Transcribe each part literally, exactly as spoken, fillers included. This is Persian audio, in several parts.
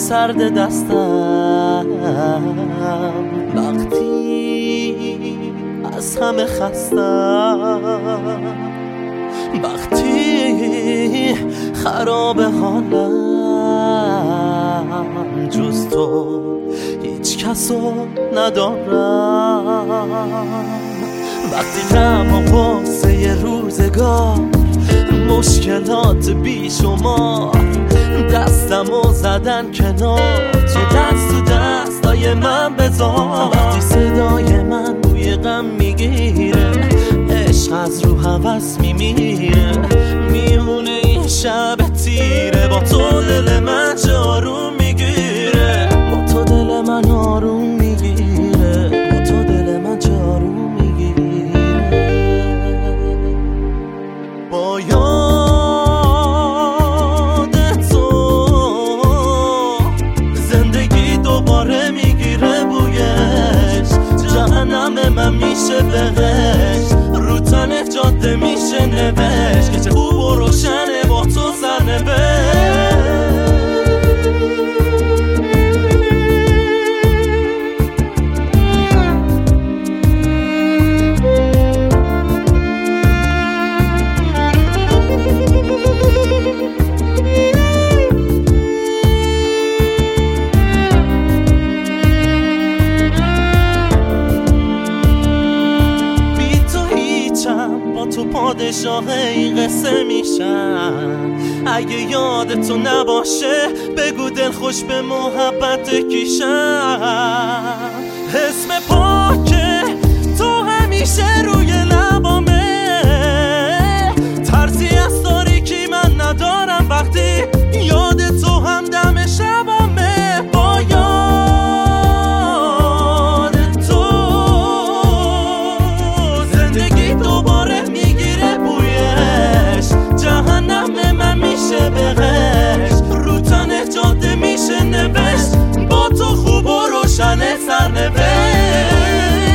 سرد دستم، وقتی از همه خستم، وقتی خراب حالم، جز تو هیچ کسو ندارم. وقتی غم و غصه روزگار، مشکلات بیشمار دستمو زدن کنار، تو دست تو دستای من بذار. وقتی صدای من بوی غم میگیره، عشق از رو هوس میمیره، میمونه این شب تیره. با تو دل من چه آروم میگیره، با تو دل من آروم میگیره، با تو دل من چه آروم میگیره. با یاد تو زندگی دوباره میگیره بویش، جهنم من میشه بهش، رو تن جاده میشه نوشت که چه خوب و روشنه با تو سرنوشت. با تو پادشاه این قصه میشم، اگه یاد تو نباشه بگو دل خوش به محبت کیشم. اسم پاکه تو همیشه روی لبامه، ترسی از تاریکی من ندارم وقتی یاد تو هم دم شبامه. با یاد تو زندگی دوباره میگیره بویش، جهنم من میشه بهش، رو تن جاده میشه نوشت، با تو خوب و روشن سرنوشت.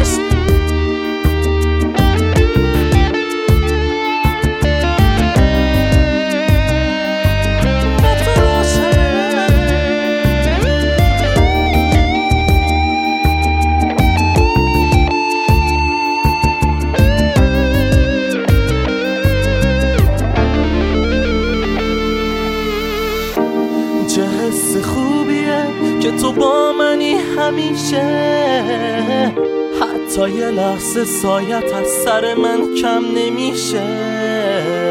چه حس خوبیه که تو با منی همیشه، حتی یه لحظه سایت از سر من کم نمیشه.